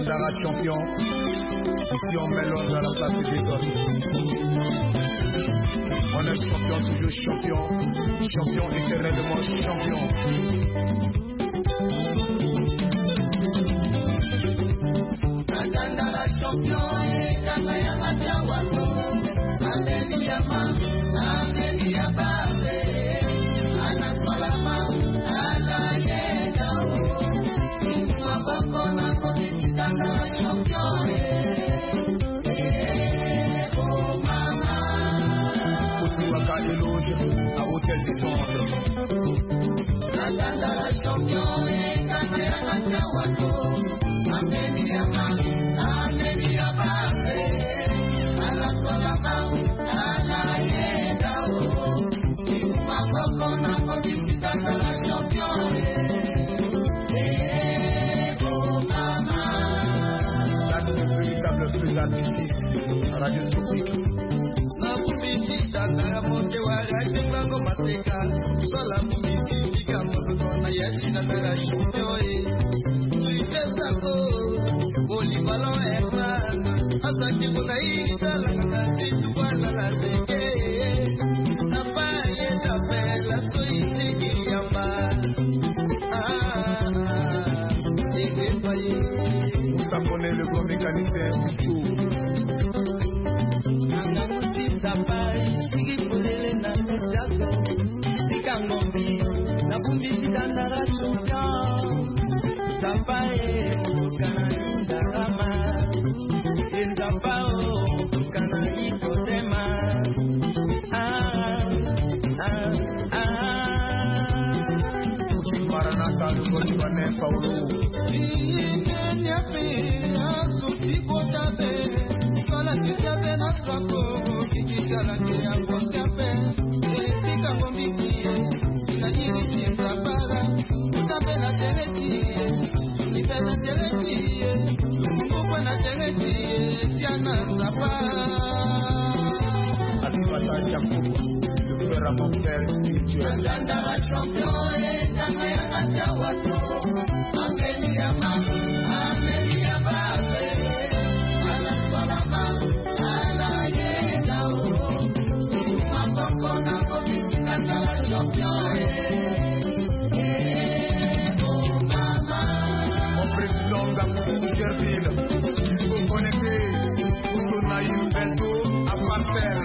Dandara champion. Ici on met l'ordre à la place des autres. On est champion, toujours champion. Champion éternellement champion. Dandara champion et Kamaya Machawato. Amelia Ma, Amelia Babe. Ana Salama, Ana Yedao. Mabako na kodi Dandara champion. Waka éloge à Hôtel des Anges. Dandara champion et Kamaya Machawato. Amelia Ma, Amelia Babe. Ana Salama, Ana Yedao. Mabako na kodi Dandara champion. Véritable feu d'artifice Radio Tropique. Moussa Bonnet, le grand mécanicien Maranatha, le bon Libanais, Paulo. Le frère à mon père spirituel. Dandara champion et Kamaya Machawato. Amelia Ma, Amelia Babe. Ana Salama, Ana Yedao. Mabako na kodi Dandara champion. Mon président d'Amour Gerville, il faut connecter pour Naïm Bento à Marcel.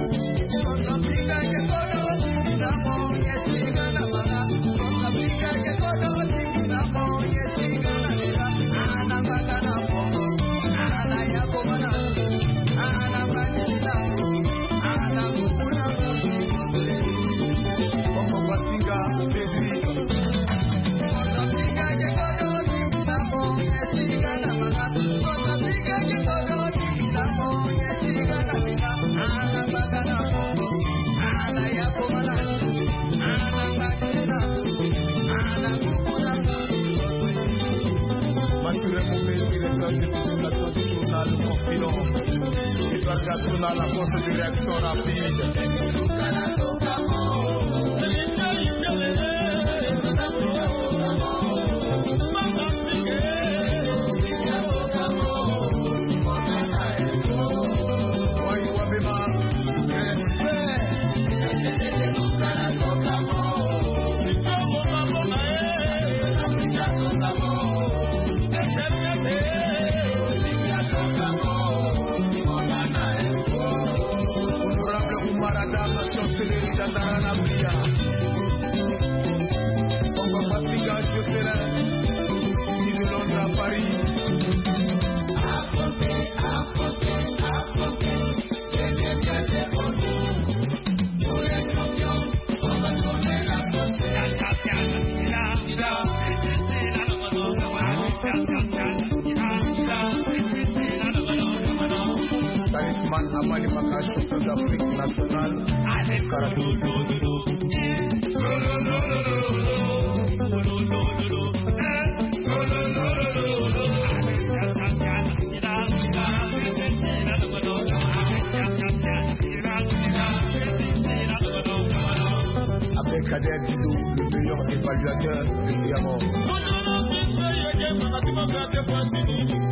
À la force de réaction rapide. Talisman Amali Maka, champion d'Afrique nationale. Avec Kader Didou, le meilleur évaluateur de Diamant.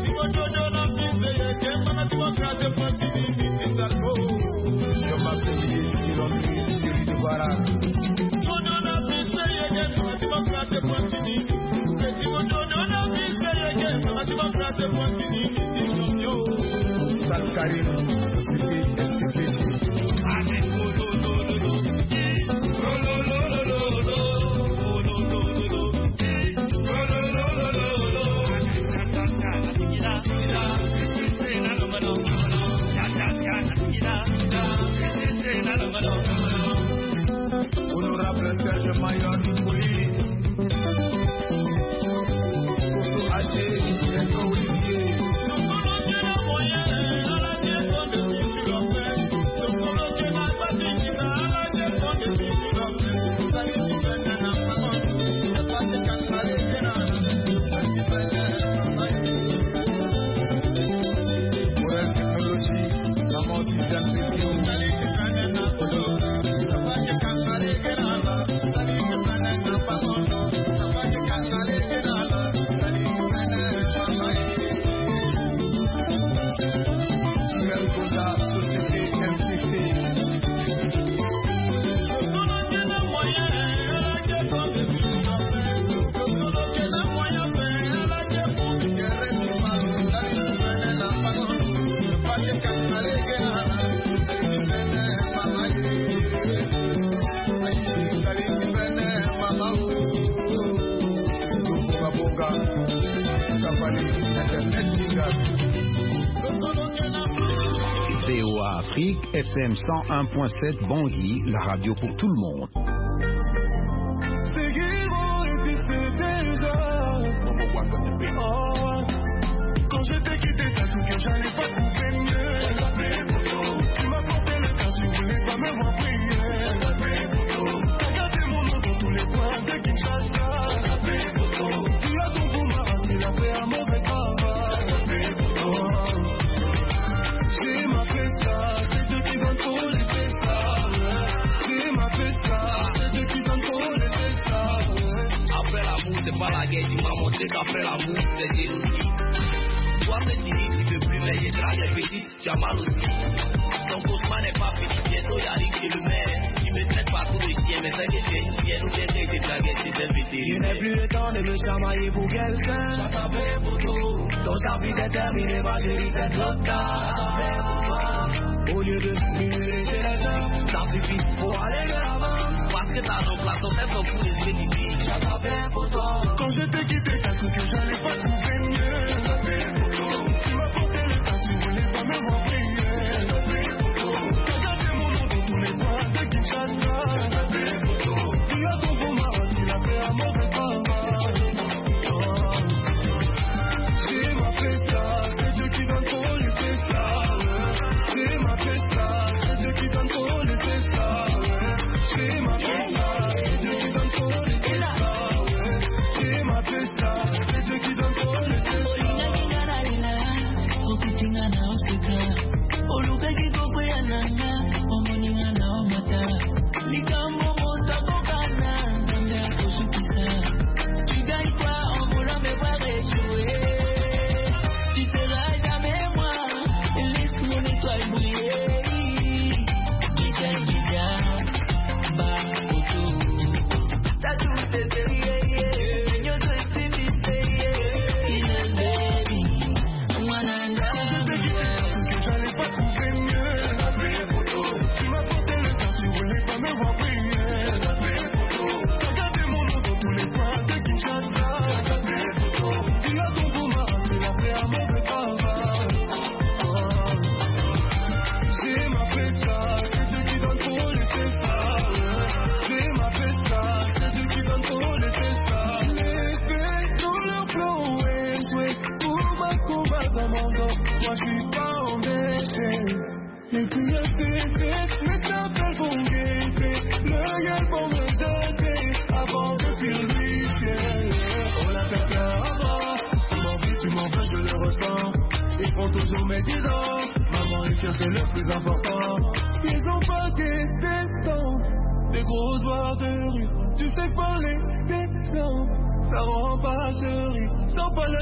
VOA Afrique, FM 101.7 Bangui, la radio pour tout le monde. Quand je t'ai quitté, t'as cru que j'allais pas trouver mieux. Tu m'as porté le cœur, tu voulais pas me voir briller. T'as gardé mon nom dans tous les coins de Kinshasa. Tu as ton boumara, tu l'as fait un mauvais travail. J'ai ma festa, c'est Dieu qui donne pour laisser ça. J'ai ma festa, c'est Dieu qui donne pour laisser ça. Après l'amour, c'est pas la guerre, tu m'as montré qu'après l'amour, c'est jalousie. Toi, c'est fini, tu peux plus, mais j'ai dragué petite, tu as mal aussi. Ton cauchemar n'est pas petit, bientôt y'arrive chez le maire. Tu me traites pas pour le chien, mais c'est que tu es une chienne ou bien que j'ai dragué, tu es vétérinaire. Je n'ai plus le temps de me chamailler pour quelqu'un. J'attendais pour tout. Ton chapitre est terminé, ma chérie, c'est trop tard. Au lieu de murmurer chez les gens, ça suffit pour aller de l'avant. Parce que t'as remplacé ton tête au bout des yeux du pays. J'attendais pour toi. Quand je t'ai quitté, t'as cru que j'allais pas trouver mieux. Tu m'as porté le temps, tu voulais pas me voir briller. T'as gardé mon nom dans tous les coins de Kinshasa. Tu as ton beau marin, tu l'as fait un mauvais travail. J'ai ma festa, c'est Dieu qui donne pour laisser ça. J'ai ma festa, c'est Dieu qui donne pour laisser ça. J'ai ma festa, c'est Dieu qui donne pour laisser ça. J'ai ma festa, c'est Dieu qui donne pour laisser ça. C'est le plus important. Ils ont pas des temps, des grossoirs de rue. Tu sais parler des gens, ça rend pas chérie. Sans parler